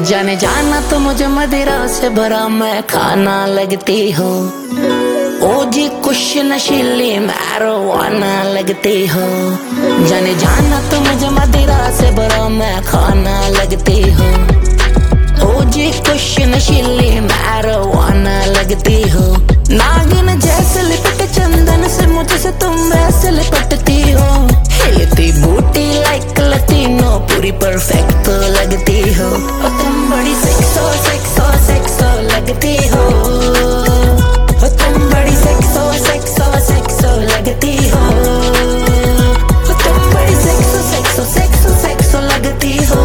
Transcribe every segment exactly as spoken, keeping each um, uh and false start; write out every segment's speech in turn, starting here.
जाने जाना तो मुझे मदिरा से भरा मैं खाना लगती हो। ओ जी कुछ नशीली मैरिजुआना लगती हो। जाने जाना तो मुझे मदिरा से भरा मैं खाना लगती हो। ओ जी कुछ नशीली मैरिजुआना लगती हो। नागिन जैसे लिपट चंदन से मुझसे तुम वैसे लिपटती हो। हिलती बूटी लाइक लतीनो पूरी परफेक्ट लगती हो। और तुम बड़ी सेक्सो सेक्सो सेक्सो लगती हो। और तुम बड़ी सेक्सो सेक्सो सेक्सो लगती हो। और तुम बड़ी सेक्सो सेक्सो सेक्सो सेक्सो लगती हो।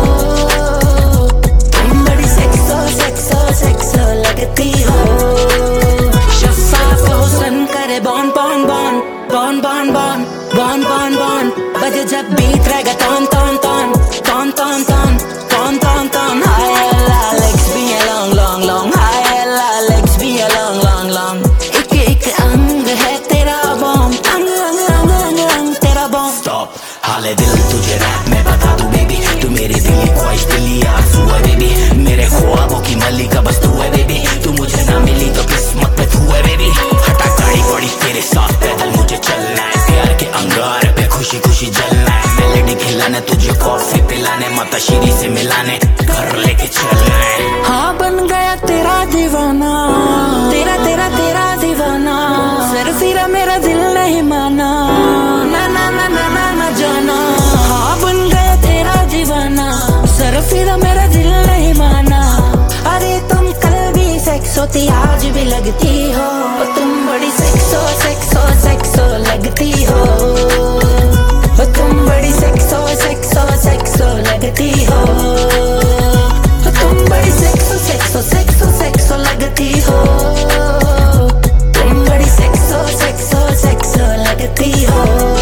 तुम बड़ी सेक्सो सेक्सो सेक्सो लगती हो। शफाफ हुस्न करे बॉन बॉन बॉन बॉन बॉन बॉन बॉन बॉन बॉन बजे जब बीट रहेगा टॉन टॉन टॉन टॉन टॉन टॉन टॉन टॉन टॉन। हाय अल्लाह लेग्स भी है लॉन्ग लॉन्ग लॉन्ग। हाय अल्लाह लेग्स भी है लॉन्ग लॉन्ग लॉन्ग। एक एक अंग है तेरा बॉम। अंग अंग अंग अंग अंग तेरा बॉम। स्टॉप हाले दिल तुझे रैप में बता दूं बेबी। तू मेरी दिल की ख्वाहिश दिली आरज़ू है बेबी। मेरे ख्वाबों की मलिका बस तू है बेबी। तू मुझे ना मिली तो किस्मत पे तू है बेबी। हटा गाड़ी बड़ी तेरे साथ पैदल मुझे चलना है। प्यार के अंगार पे खुशी खुशी जलना है। मेलेडी खिलाने तुझे कॉफी पिलाने माता श्री से मिलाने घर लेके चलना है। हाँ बन गया तेरा दीवाना। तेरा तेरा तेरा दीवाना। सिर्फ तेरा मेरा दिल नहीं माना। ना ना ना ना ना ना जाना। हाँ बन गया तेरा दीवाना। सिर्फ तेरा मेरा दिल नहीं माना। अरे तुम कल भी सेक्स होती आज भी लगती हो। और तुम बड़ी सेक्सो सेक्सो सेक्सो लगती हो। और तुम बड़ी सेक्सो सेक्सो सेक्सो लगती हो। और तुम बड़ी सेक्सो सेक्सो सेक्सो सेक्सो लगती हो। तुम बड़ी सेक्सो सेक्सो सेक्सो लगती हो।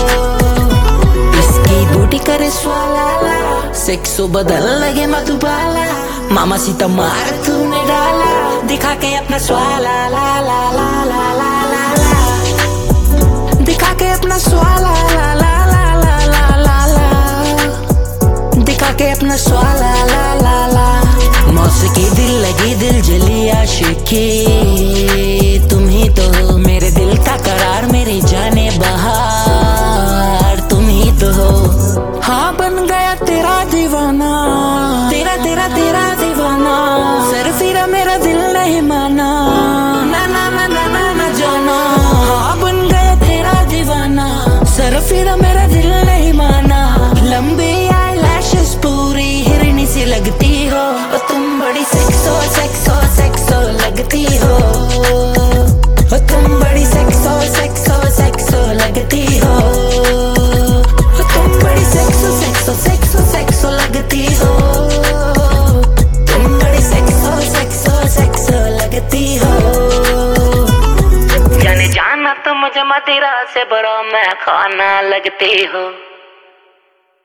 इसकी बूटी करे स्वाला सेक्सो बदल लगे मधुबाला। मामा सीता मार तूने डाला दिखा के अपना स्वाला ला ला ला ला ला ला ला। दिखा के अपना स्वाला ला ला ला ला ला ला ला। दिखा के अपना स्वाला ला ला ला। मौसीकी दिल लगी दिल जली आशिकी। तुम ही तो हो मेरे दिल का करार मेरी जाने बहार। तुम ही तो हो। हाँ बन गया तेरा दीवाना। तेरा तेरा तेरा दीवाना। सिर्फ तेरा मेरा दिल नहीं माना। ना ना ना ना ना ना जाना। हाँ बन गया तेरा दीवाना। सिर्फ तेरा मेरा दिल नहीं माना। लंबी आई लैशेस पूरी हिरनी सी लगती हो। और तुम बड़ी सेक्सो सेक्सो सेक्सो लगती हो। और तुम बड़ी सेक्सो सेक्सो सेक्सो लगती हो। और तुम बड़ी सेक्सो सेक्सो सेक्सो सेक्सो लगती हो। तुम बड़ी सेक्सो सेक्सो सेक्सो लगती हो। जाने जाना तो मुझे मदिरा से भरा मैं खाना लगती हो।